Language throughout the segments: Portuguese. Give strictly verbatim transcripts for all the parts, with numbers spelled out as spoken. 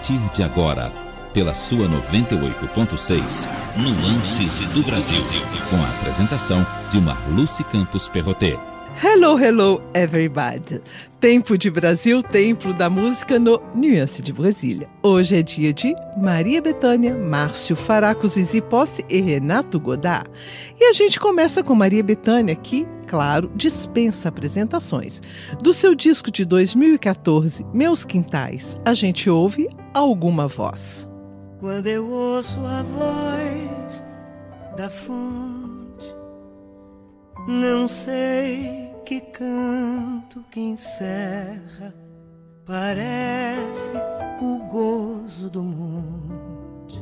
partir de agora, pela sua noventa e oito ponto seis, Nuances do Brasil, com a apresentação de Marluce Campos Perrotet. Hello, hello, everybody! Tempo de Brasil, templo da música no Nuance de Brasília. Hoje é dia de Maria Bethânia, Márcio Faraco, Zizi Posse e Renato Godard. E a gente começa com Maria Bethânia, que, claro, dispensa apresentações. Do seu disco de dois mil e quatorze, Meus Quintais, a gente ouve Alguma Voz. Quando eu ouço a voz da fonte, não sei que canto que encerra, parece o gozo do monte,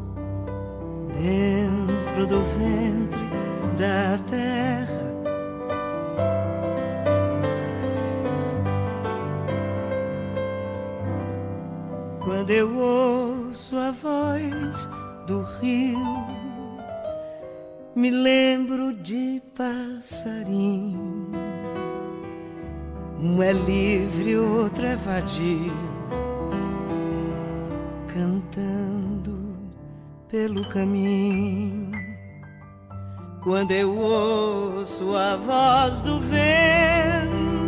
dentro do ventre da terra. Quando eu ouço a voz do rio, me lembro de passarinho. Um é livre, outro é vadio, cantando pelo caminho. Quando eu ouço a voz do vento,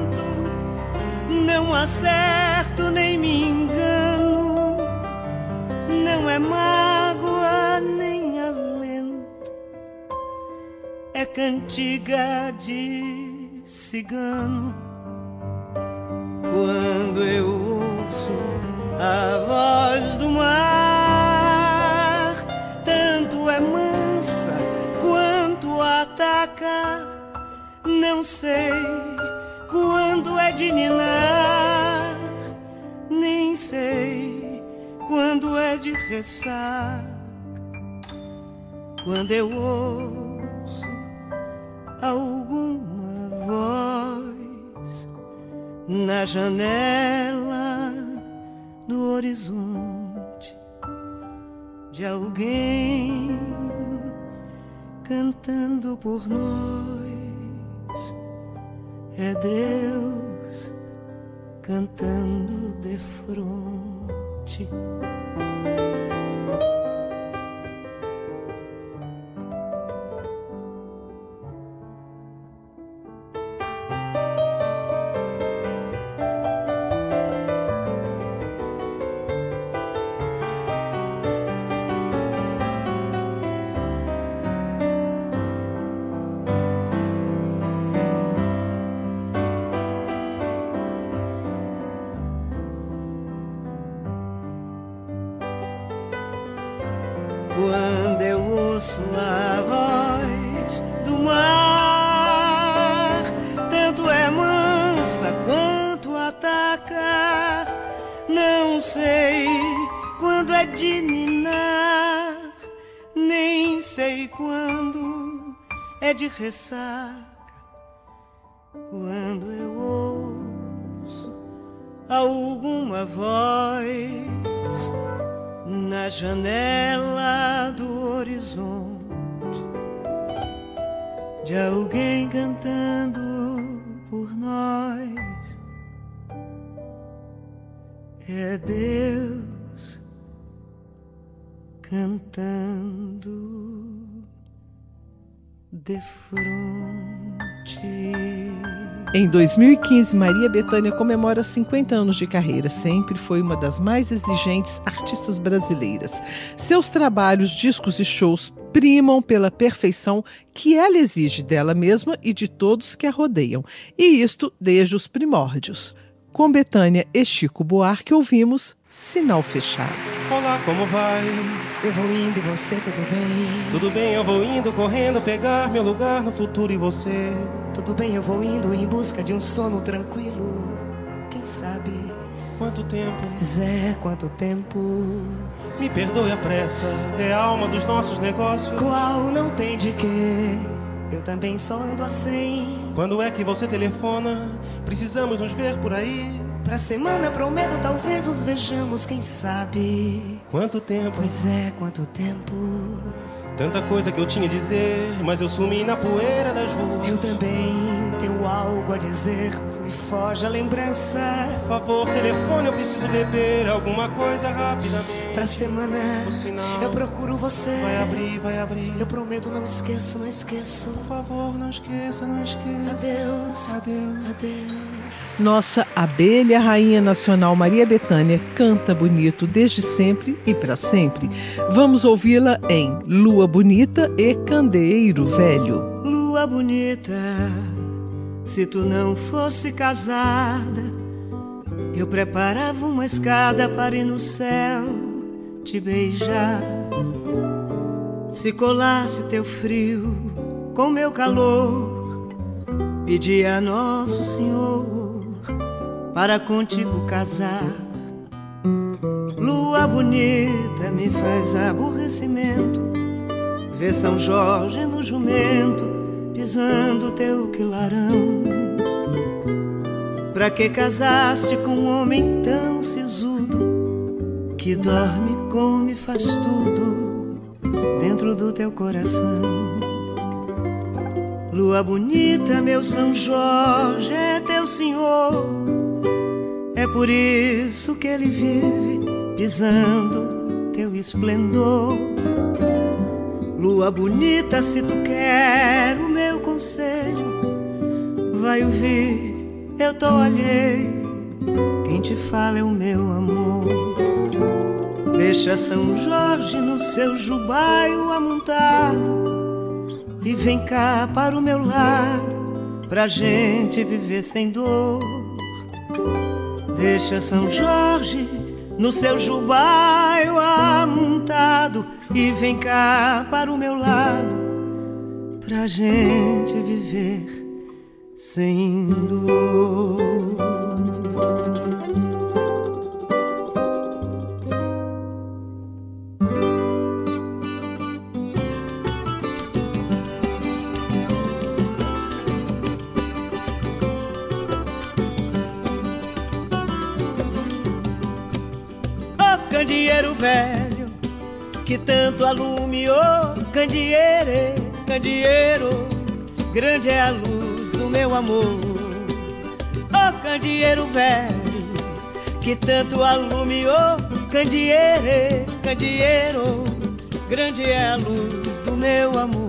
não acerto nem me engano, não é mágoa nem alento, é cantiga de cigano. Quando eu ouço a voz do mar, tanto é mansa quanto ataca, não sei quando é de ninar, nem sei quando é de ressaca. Quando eu ouço alguma voz na janela do horizonte de alguém cantando por nós, é Deus cantando de fronte. Quando eu ouço a voz do mar, tanto é mansa quanto ataca, não sei quando é de ninar, nem sei quando é de ressaca. Quando eu ouço alguma voz na janela do horizonte de alguém cantando por nós, é Deus cantando de fronte. Em dois mil e quinze, Maria Bethânia comemora cinquenta anos de carreira. Sempre foi uma das mais exigentes artistas brasileiras. Seus trabalhos, discos e shows primam pela perfeição que ela exige dela mesma e de todos que a rodeiam. E isto desde os primórdios. Com Bethânia e Chico Buarque, ouvimos Sinal Fechado. Olá, como vai? Eu vou indo e você, tudo bem? Tudo bem, eu vou indo, correndo, pegar meu lugar no futuro e você? Tudo bem, eu vou indo em busca de um sono tranquilo. Quem sabe? Quanto tempo? Pois é, quanto tempo? Me perdoe a pressa, é a alma dos nossos negócios. Qual não tem de quê? Eu também só ando a cem. Quando é que você telefona? Precisamos nos ver por aí. Pra semana prometo, talvez os vejamos, quem sabe? Quanto tempo? Pois é, quanto tempo? Tanta coisa que eu tinha a dizer, mas eu sumi na poeira das ruas. Eu também tenho algo a dizer, mas me foge a lembrança. Por favor, telefone, eu preciso beber alguma coisa rapidamente. Pra semana, o sinal, eu procuro você. Vai abrir, vai abrir. Eu prometo, não esqueço, não esqueço. Por favor, não esqueça, não esqueça. Adeus, adeus, adeus. Nossa abelha rainha nacional Maria Bethânia canta bonito desde sempre e para sempre. Vamos ouvi-la em Lua Bonita e Candeeiro Velho. Lua bonita, se tu não fosse casada, eu preparava uma escada para ir no céu te beijar. Se colasse teu frio com meu calor, pedia a Nosso Senhor para contigo casar. Lua bonita, me faz aborrecimento ver São Jorge no jumento pisando teu quilarão. Pra que casaste com um homem tão sisudo, que dorme, come, faz tudo dentro do teu coração? Lua bonita, meu São Jorge é teu senhor, é por isso que ele vive pisando teu esplendor. Lua bonita, se tu quer o meu conselho, vai ouvir, eu tô alheio, quem te fala é o meu amor. Deixa São Jorge no seu jubaio amontado e vem cá para o meu lado, pra gente viver sem dor. Deixa São Jorge no seu jubaio amontado e vem cá para o meu lado, pra gente viver sem dor. Candeeiro velho, que tanto alumiou, candeeiro, candeeiro, grande é a luz do meu amor. Oh, candeeiro velho, que tanto alumiou, candeeiro, candeeiro, grande é a luz do meu amor.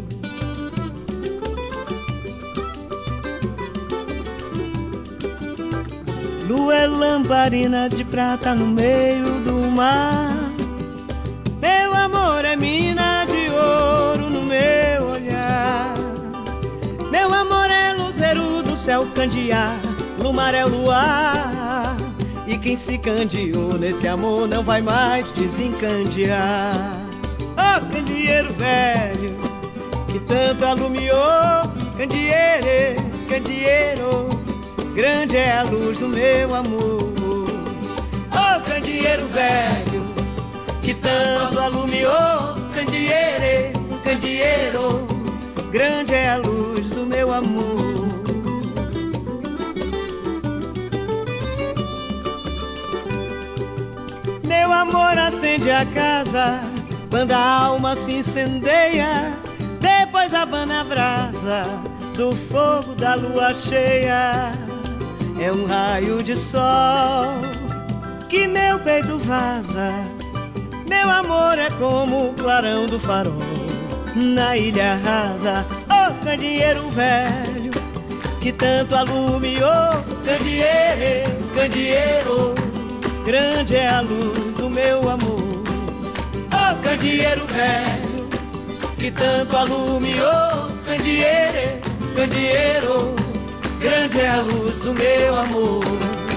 Lua é lamparina de prata no meio do mar, meu amor é mina de ouro no meu olhar. Meu amor é luzeiro do céu candear, lumar é o luar, e quem se candeou nesse amor não vai mais desencandear. Oh, candeeiro velho, que tanto alumiou, candeeiro, candeeiro, grande é a luz do meu amor. Oh, candeeiro velho, que tanto alumiou, candeeiro, candeeiro, grande é a luz do meu amor. Meu amor acende a casa quando a alma se incendeia, depois abana a brasa do fogo da lua cheia. É um raio de sol que meu peito vaza, meu amor é como o clarão do farol na ilha rasa. Oh, candeeiro velho, que tanto alumiou, candeeiro, candeeiro, grande é a luz do meu amor. Oh, candeeiro velho, que tanto alumiou, candeeiro, candeeiro, grande é a luz do meu amor.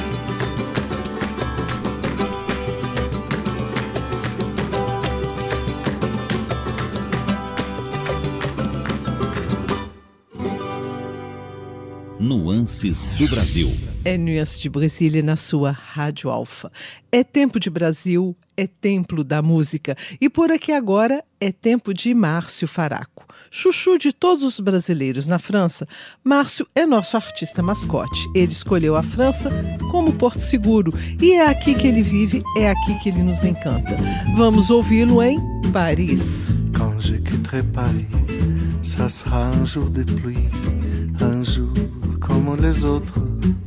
Nuances do Brasil. É Nuances de Brasília na sua Rádio Alfa. É tempo de Brasil, é templo da música. E por aqui agora é tempo de Márcio Faraco. Chuchu de todos os brasileiros na França, Márcio é nosso artista mascote. Ele escolheu a França como Porto Seguro e é aqui que ele vive, é aqui que ele nos encanta. Vamos ouvi-lo em Paris. Quand je quitterai Paris, ça sera un jour de pluie, un jour comme les autres.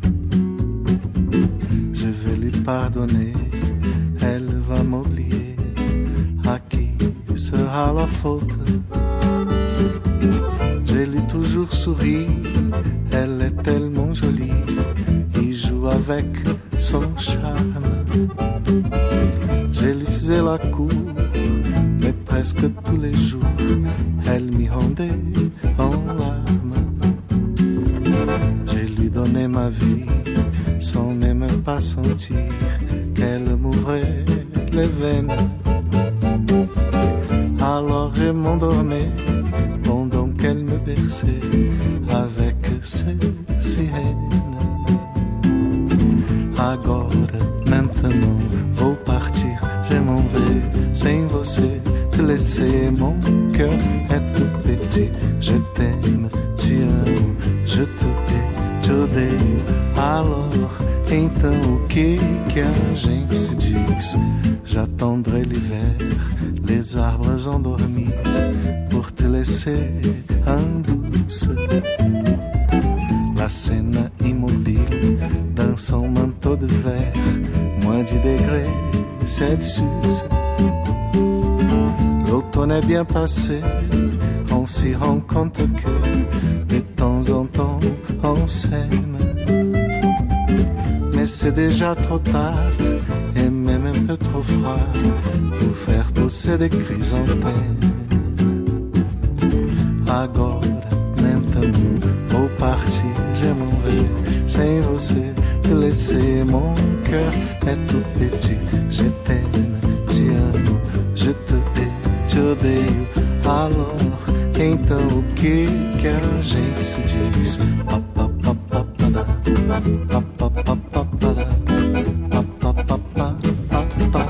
Je vais lui pardonner, elle va m'oublier. À qui sera la faute? Je lui toujours souri, elle est tellement jolie. Il joue avec son charme. Je lui faisais la cour, mais presque tous les jours, elle m'y rendait en larmes. Je lui donnais ma vie, sans même pas sentir qu'elle m'ouvrait les veines. Alors je m'endormais pendant qu'elle me berçait avec ses sirènes. Agora, maintenant, vou partir, je m'en vais sem você te laisser. Mon cœur est tout petit, je t'aime, te amo, je te hais, te odeio. Alors, então o que que a gente se diz? J'attendrai l'hiver, les arbres endormis, pour te laisser en douce. La scène immobile dans son manteau de verre, moins dix degrés Celsius. L'automne est bien passé, on s'y rend compte que de temps en temps on s'aime. Mais c'est déjà trop tard et même un peu trop froid pour faire pousser des chrysanthèmes. Agora, maintenant, vou partir, je m'en vais sem você te laisser. Mon cœur est tout petit, je t'aime, te amo, je te hais, te odeio. Alors, então o que que a gente se diz? Pa, pa, pa, pa, pa, da, pa, pa, pa, pa, pa, da, pa, pa, pa, pa, pa, pa,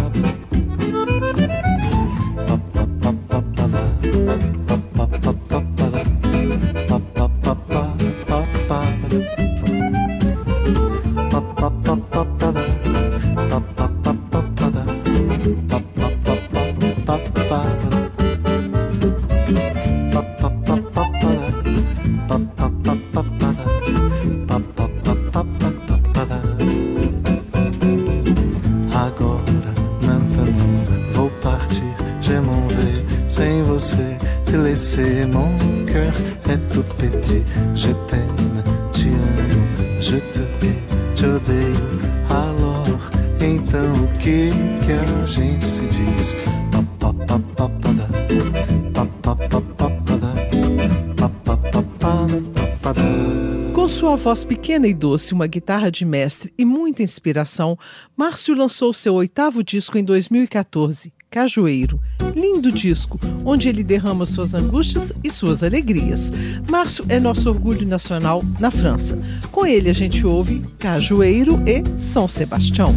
mon cœur est tout petit, je t'aime, te amo, je te hais, te odeio. Alors, então o que que a gente se diz? Pa, pa, pa, pa, pa, da, pa, pa, pa, pa, pa, da, pa, pa, pa, pa, pa, da. Com sua voz pequena e doce, uma guitarra de mestre e muita inspiração, Márcio lançou seu oitavo disco em dois mil e quatorze, Cajueiro. Lindo disco, onde ele derrama suas angústias e suas alegrias. Márcio é nosso orgulho nacional na França. Com ele a gente ouve Cajueiro e São Sebastião.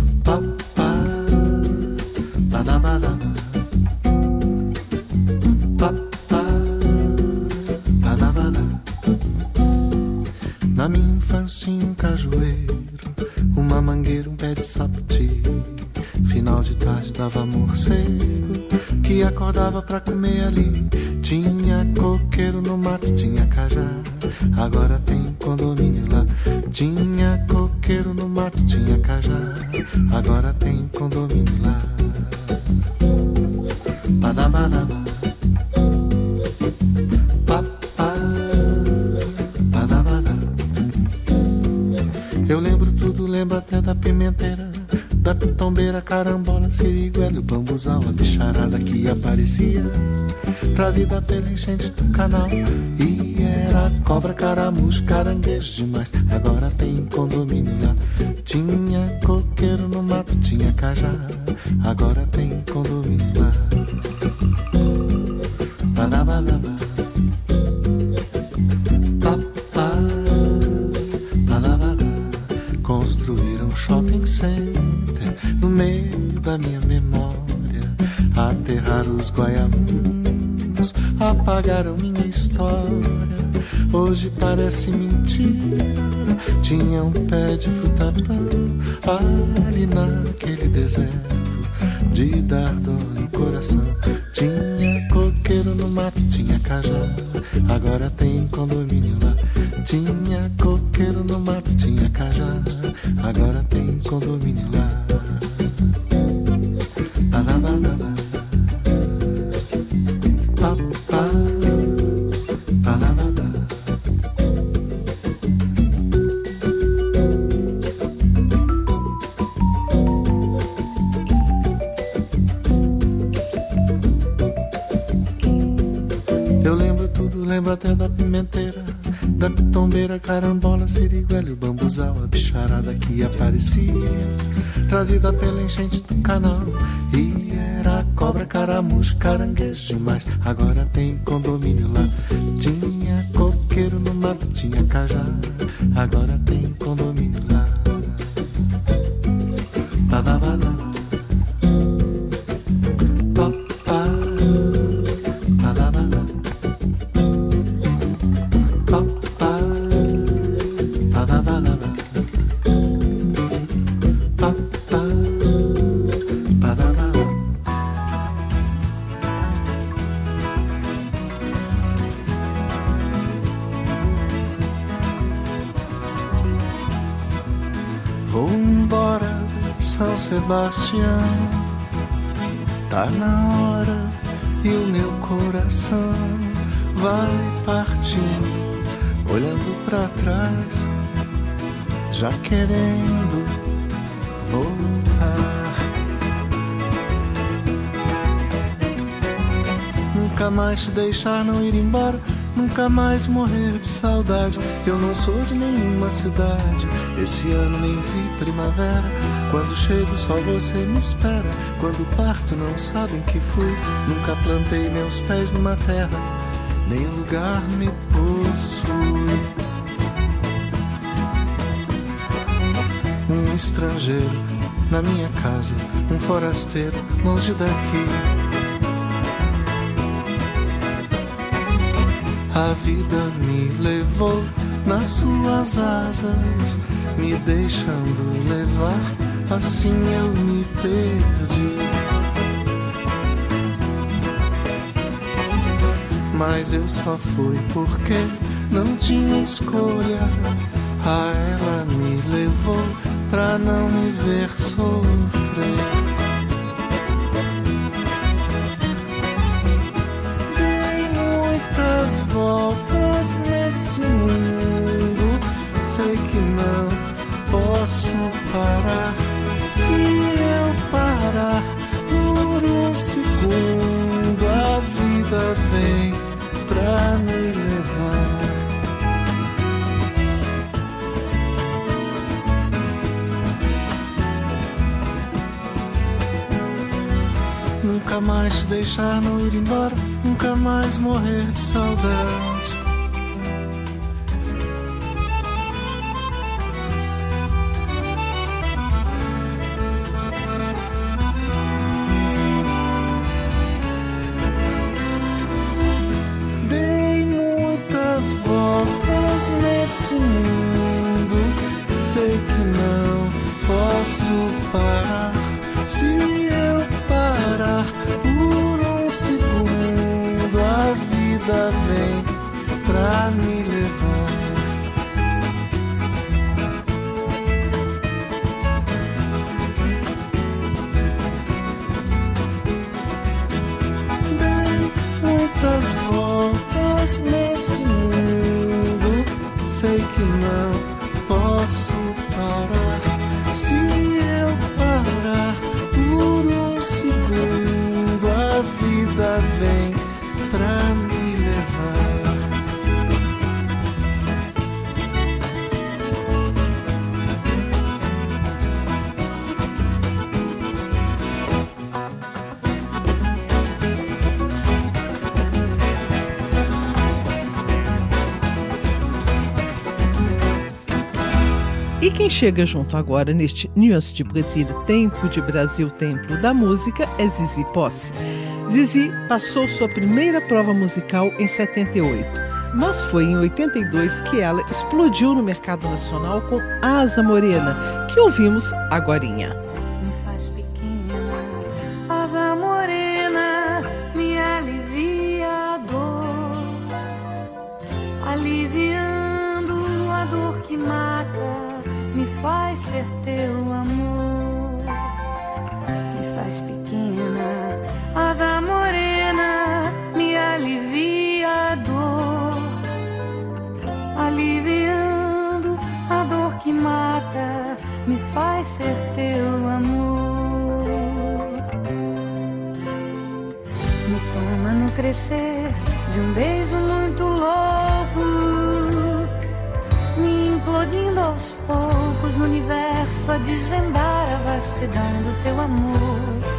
Na minha infância em um cajueiro, uma mangueira, um pé de sapoti. Final de tarde dava morcego que acordava pra comer ali. Tinha coqueiro no mato, tinha cajá, agora tem condomínio lá. Tinha coqueiro no mato, tinha cajá, agora tem condomínio lá. Badabadaba, papá, badabada. Eu lembro tudo, lembro até da pimenteira, da pitombeira, carambola, siriguela, o bambuzal, a bicharada que aparecia, trazida pela enchente do canal. E era cobra, caramujo, caranguejo demais, agora tem condomínio lá. Tinha coqueiro no mato, tinha cajá, agora tem condomínio lá. Badabadaba, papá, badabada. Construíram um shopping center no meio da minha memória, aterrar os guaiamuns fotos apagaram minha história. Hoje parece mentira. Tinha um pé de fruta-pão ali naquele deserto de dar dor no coração. Tinha coqueiro no mato, tinha cajá, agora tem condomínio lá. Tinha coqueiro no mato, tinha cajá, agora tem condomínio lá. Badabadaba. Papá. Badabada. Eu lembro tudo, lembro até da pimenteira, da pitombeira, carambola, siriguela e o bambuzal, a bicharada que aparecia, trazida pela enchente do canal. E era cobra, caramujo, caranguejo demais. Agora tem condomínio lá. Tinha coqueiro no mato, tinha cajá, agora tem condomínio lá. Badabada. Papá. Badabada. Papá. Badabada. Papá. Badabada. Vou embora, São Sebastião. Tá na hora e o meu coração vai partindo, olhando pra trás, já querendo voltar. Nunca mais te deixar, não ir embora, nunca mais morrer de saudade. Eu não sou de nenhuma cidade, esse ano nem vi primavera. Quando chego só você me espera, quando parto não sabem que fui. Nunca plantei meus pés numa terra, nem lugar me possui. Um estrangeiro na minha casa, um forasteiro longe daqui. A vida me levou nas suas asas, me deixando levar, assim eu me perdi. Mas eu só fui porque não tinha escolha. A ela me levou pra não me ver sofrer. Dei muitas voltas nesse mundo, sei que não posso parar. Se eu parar por um segundo, a vida vem pra me levar. Nunca mais te deixar, não ir embora, nunca mais morrer de saudade. Nesse mundo, sei que não posso parar. Se eu parar por um segundo, a vida vem pra me levar. Dei muitas voltas nesse mundo, sei que não posso parar. Se eu parar por um segundo, a vida vem pra me levar. E quem chega junto agora neste Nuance de Brasília, Tempo de Brasil, Templo da Música, é Zizi Posse. Zizi passou sua primeira prova musical em setenta e oito, mas foi em oitenta e dois que ela explodiu no mercado nacional com Asa Morena, que ouvimos agorinha. Me faz pequena, asa morena, me alivia a dor, aliviando a dor que mata, me faz ser teu amor. Me faz pequena, asa morena, me alivia a dor, aliviando a dor que mata, me faz ser teu amor. Me toma no crescer de um beijo muito louco, me implodindo aos poucos no universo a desvendar a vastidão do teu amor.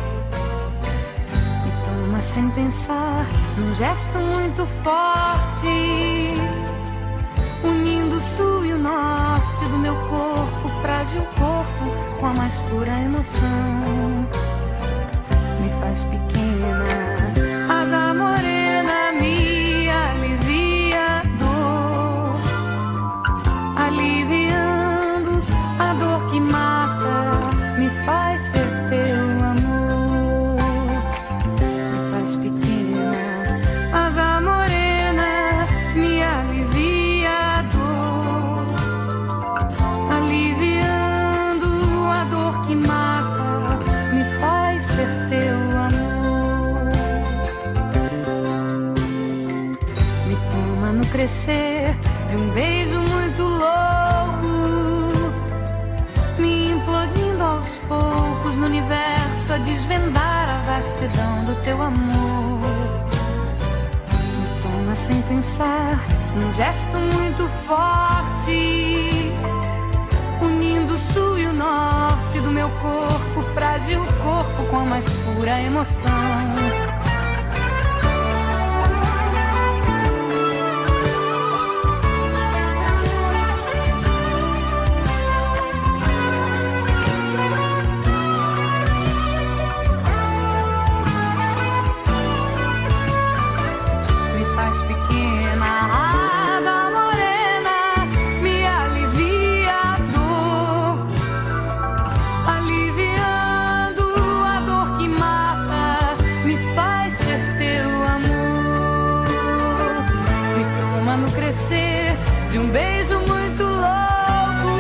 Me toma sem pensar num gesto muito forte, unindo o sul e o norte do meu corpo, frágil corpo, com a mais pura emoção. Me faz pequena, asa morena, me alivia a dor, aliviando a dor que mata, me faz ser teu amor. Me faz pequena, asa morena, me alivia a dor, aliviando a dor que mata, me faz ser teu amor. Me toma no crescer de um beijo muito louco, me implodindo aos poucos no universo a desvendar a vastidão do teu amor. Me toma sem pensar num gesto muito forte, unindo o sul e o norte do meu corpo, frágil corpo, com a mais pura emoção. De um beijo muito louco,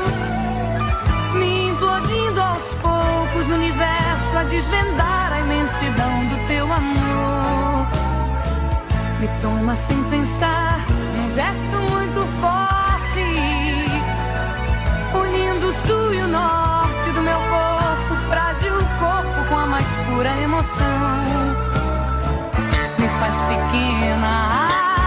me implodindo aos poucos no universo a desvendar a imensidão do teu amor. Me toma sem pensar num gesto muito forte, unindo o sul e o norte do meu corpo, frágil corpo, com a mais pura emoção. Me faz pequena,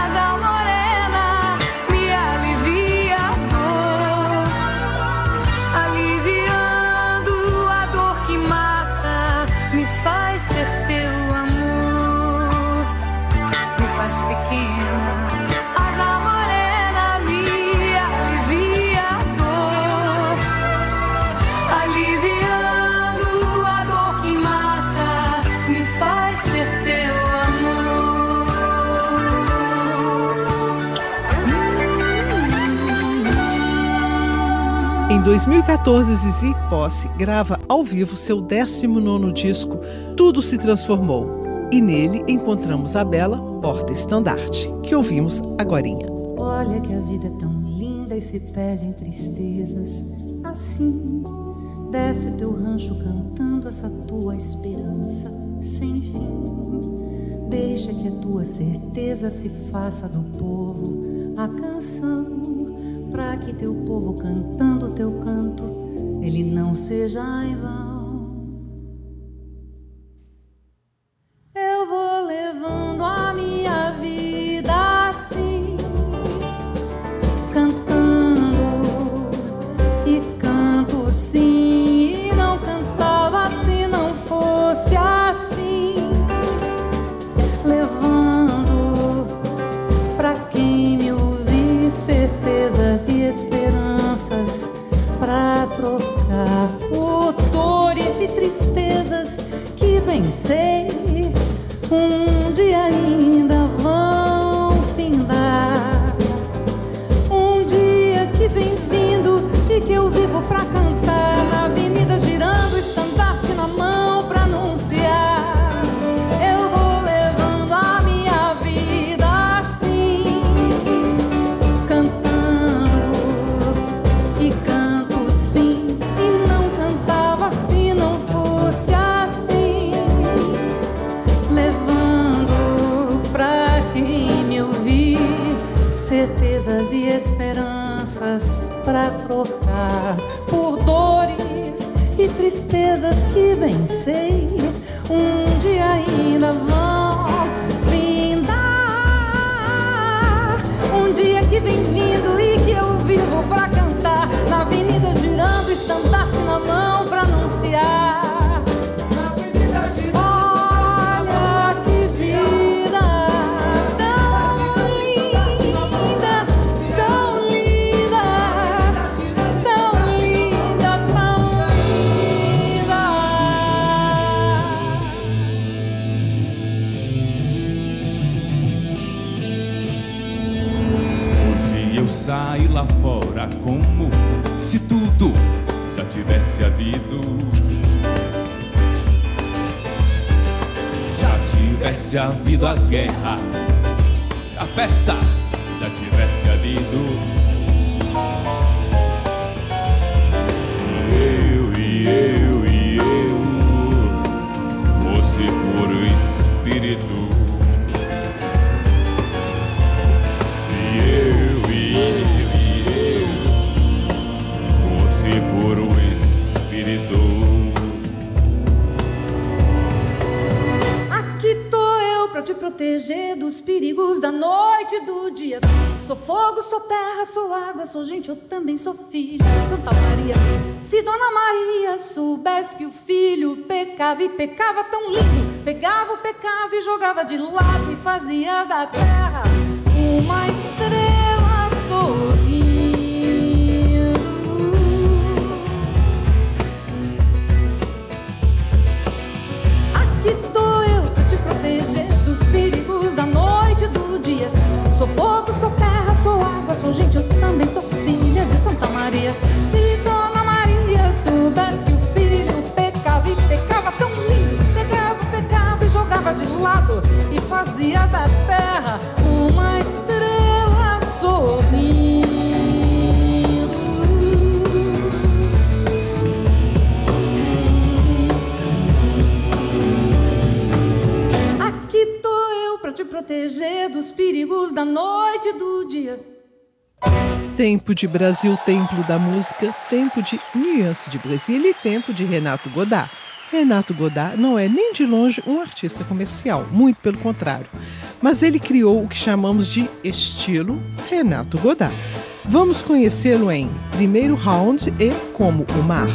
Em dois mil e quatorze, Zizi Posse grava ao vivo seu décimo nono disco, Tudo Se Transformou. E nele encontramos a bela Porta Estandarte, que ouvimos agorinha. Olha que a vida é tão linda e se perde em tristezas. Assim, desce o teu rancho cantando essa tua esperança sem fim. Deixa que a tua certeza se faça do povo a canção, pra que teu povo cantando teu canto, ele não seja em vão. Eu vou levando a minha vida assim, cantando e canto sim, e não cantava se não fosse assim, levando pra quem me ouvir certezas e esperanças, pra trocar por dores e tristezas que bem sei pra cantar na avenida girando, estandarte na mão pra anunciar. Eu vou levando a minha vida assim, cantando e canto sim, e não cantava se não fosse assim, levando pra quem me ouvir certezas e esperanças pra trocar por dores e tristezas que bem sei um dia ainda vão findar. Um dia que vem vindo e que eu vivo pra cantar na avenida girando, estandarte na mão pra anunciar. Saí lá fora como se tudo já tivesse havido, já tivesse havido a guerra, a festa já tivesse havido. E eu, e eu, e eu fosse puro espírito. Puro espírito. Aqui tô eu pra te proteger dos perigos da noite e do dia. Sou fogo, sou terra, sou água, sou gente, eu também sou filha de Santa Maria. Se Dona Maria soubesse que o filho pecava e pecava tão lindo, pegava o pecado e jogava de lado e fazia da terra uma estrela sorrindo. Dos perigos da noite e do dia. Sou fogo, sou terra, sou água, sou gente, eu também sou filha de Santa Maria. Se Dona Maria soubesse que o filho pecava e pecava tão lindo, pegava o pecado e jogava de lado e fazia da terra uma estrela sorrindo. Te proteger dos perigos da noite e do dia. Tempo de Brasil, Templo da Música, tempo de Nuance de Brasília e tempo de Renato Godard. Renato Godard não é nem de longe um artista comercial, muito pelo contrário. Mas ele criou o que chamamos de estilo Renato Godard. Vamos conhecê-lo em Primeiro Round e Como o Mar.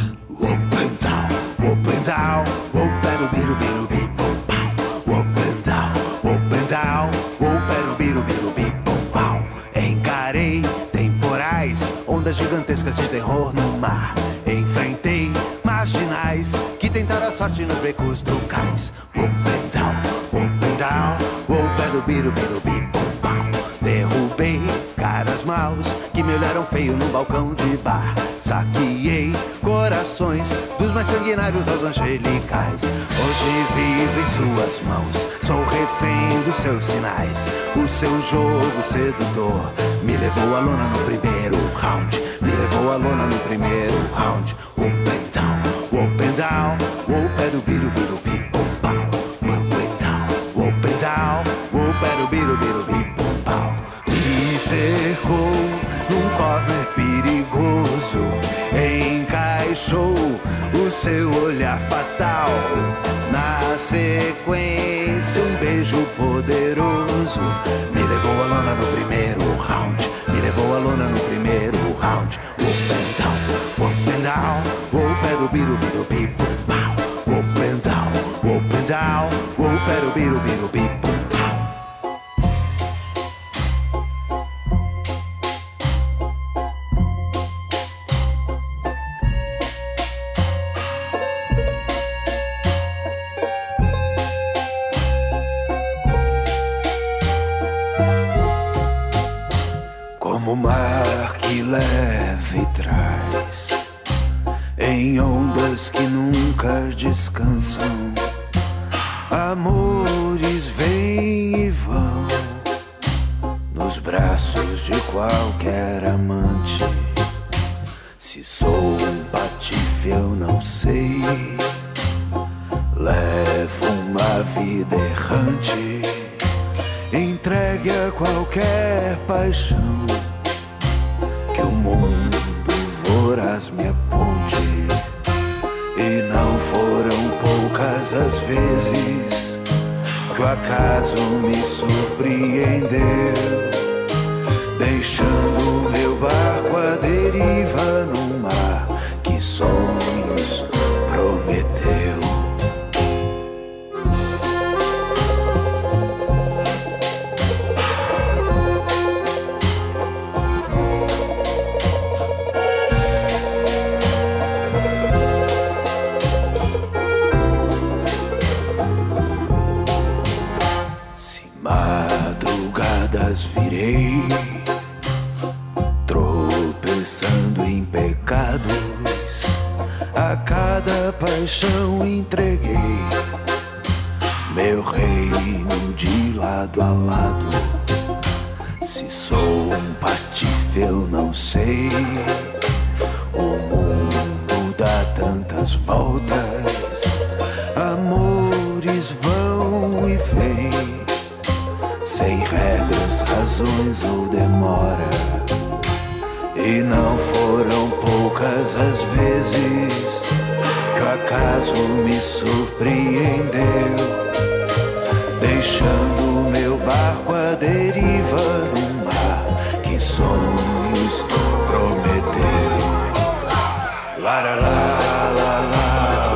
Down, oh, pero biru, biru, bi, bom, pau. Encarei temporais, ondas gigantescas de terror no mar. Enfrentei marginais que tentaram a sorte nos becos do cais. Up and down, up and down, oh, pero biru, biru, bi, bom, pau. Derrubei caras maus que me olharam feio no balcão de bar. Saqueei corações dos mais sanguinários aos angelicais. Hoje vivo em suas mãos, sou refém dos seus sinais. O seu jogo sedutor me levou à lona no primeiro round. Me levou à lona no primeiro round. Up and down, up and down, oh, pero biru, biru, bi, bom, pau. Up and down, up and down, oh, pero biru, biru, bi, bom, pau. Me cercou num corner perigoso, encaixou o seu olhar fatal. Na sequência, um beijo poderoso me levou à lona no primeiro round. Me levou à lona no primeiro round. Up and down, up and down, oh, pero biru, biru, bi, bum, pau. Up and down, up and down, oh, pero biru, biru, bi, bum, pau. Como o mar que leva e traz em ondas que nunca descansam. Amores vêm e vão nos braços de qualquer amante. Se sou um patife eu não sei, levo uma vida errante, entregue a qualquer paixão que o mundo voraz me aponte. E não foram poucas as vezes que o acaso me surpreendeu, deixando meu barco à deriva no mar que sonhos prometeu. Virei, tropeçando em pecados, a cada paixão entreguei meu reino de lado a lado. Se sou um patife eu não sei, o mundo dá tantas voltas, amores vão e vêm, sem regras, razões ou demora. E não foram poucas as vezes que o acaso me surpreendeu, deixando meu barco à deriva no mar que sonhos prometeu. Lá, lá, lá, lá, lá.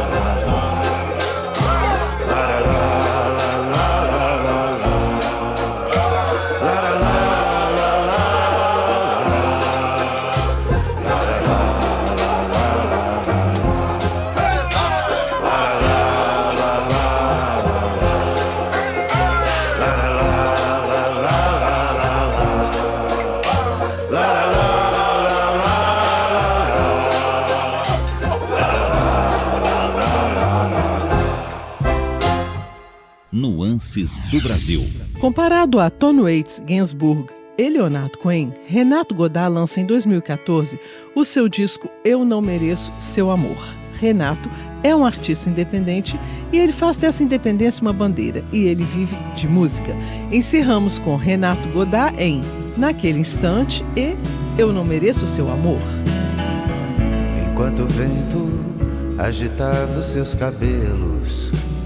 Nuances do Brasil. Comparado a Tom Waits, Gainsbourg e Leonard Cohen, Renato Godard lança em dois mil e catorze o seu disco Eu Não Mereço Seu Amor. Renato é um artista independente e ele faz dessa independência uma bandeira, e ele vive de música. Encerramos com Renato Godard em Naquele Instante e Eu Não Mereço Seu Amor. Enquanto o vento agitava os seus cabelos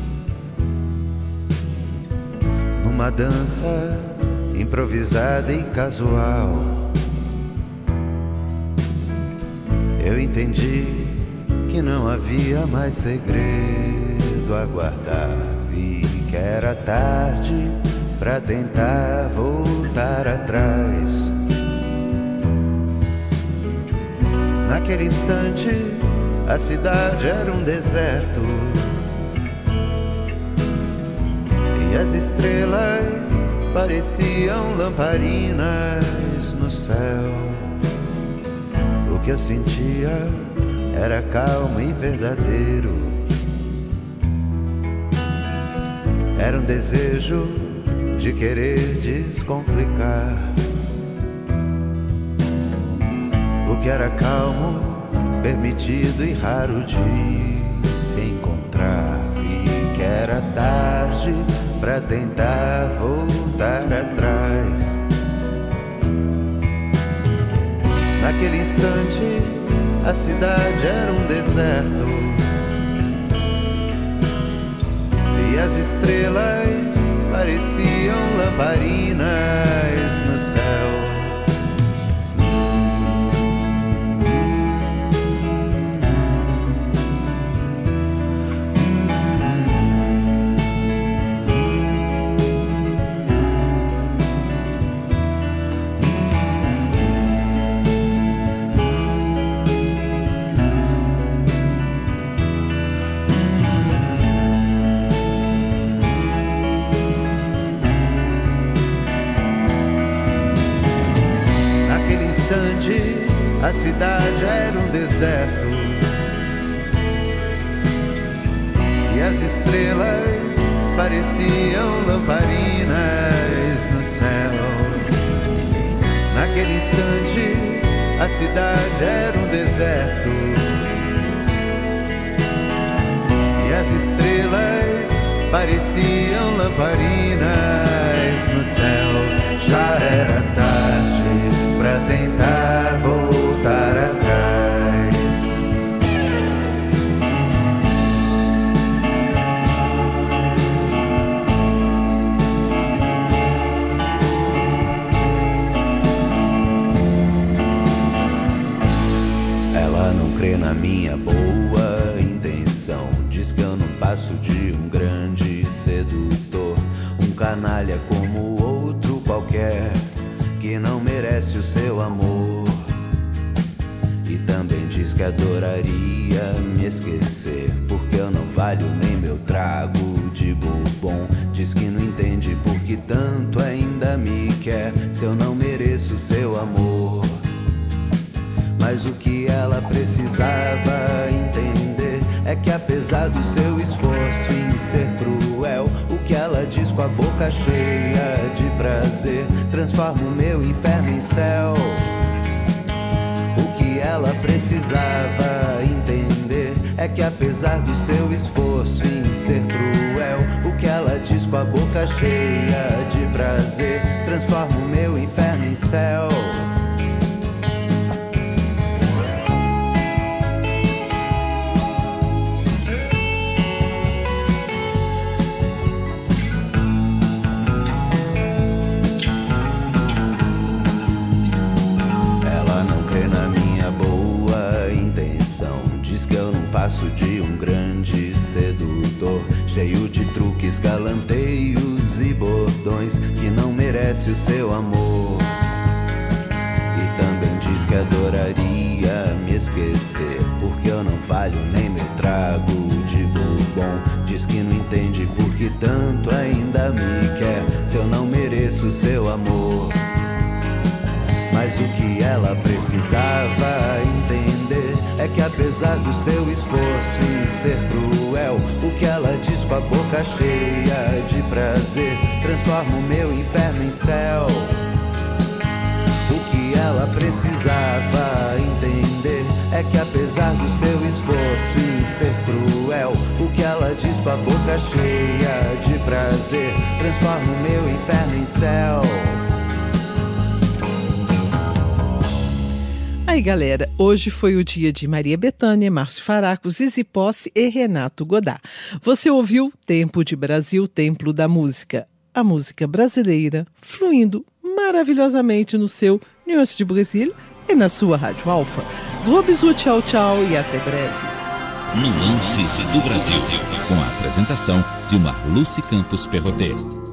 numa dança improvisada e casual, eu entendi que não havia mais segredo a guardar. Vi que era tarde pra tentar voltar atrás. Naquele instante a cidade era um deserto e as estrelas pareciam lamparinas no céu. O que eu sentia era calmo e verdadeiro. Era um desejo de querer descomplicar. O que era calmo, permitido e raro de se encontrar. Vi que era tarde pra tentar voltar atrás. Naquele instante a cidade era um deserto e as estrelas pareciam lamparinas no céu. A cidade era um deserto as estrelas pareciam lamparinas no céu. Naquele instante, a cidade era um deserto e as estrelas pareciam lamparinas no céu. Já era tarde pra tentar voltar atrás. Ela não crê na minha boa intenção, diz que eu não passo de um grande sedutor, um canalha como outro qualquer, que não merece o seu amor. E também diz que adoraria me esquecer, porque eu não valho nem meu trago de bourbon. Diz que não entende por que tanto ainda me quer, se eu não mereço o seu amor. Mas o que ela precisava entender é que apesar do seu esforço em ser cruel, o que ela diz com a boca cheia de prazer transforma o meu inferno em céu. O que ela precisava entender é que apesar do seu esforço em ser cruel, o que ela diz com a boca cheia de prazer transforma o meu inferno em céu. Passo de um grande sedutor, cheio de truques, galanteios e bordões, que não merece o seu amor. E também diz que adoraria me esquecer, porque eu não valho nem meu trago de bourbon. Diz que não entende por que tanto ainda me quer, se eu não mereço o seu amor. Mas o que ela precisava entender é que apesar do seu esforço em ser cruel, o que ela diz com a boca cheia de prazer transforma o meu inferno em céu. O que ela precisava entender é que apesar do seu esforço em ser cruel, o que ela diz com a boca cheia de prazer transforma o meu inferno em céu. Aí, galera, hoje foi o dia de Maria Bethânia, Márcio Faraco, Zizi Posse e Renato Godard. Você ouviu Tempo de Brasil, Templo da Música. A música brasileira fluindo maravilhosamente no seu Nuance de Brasil e na sua Rádio Alfa. Gros bisous, tchau, tchau e até breve. Nuances do Brasil, com a apresentação de Marluce Campos Perrotet.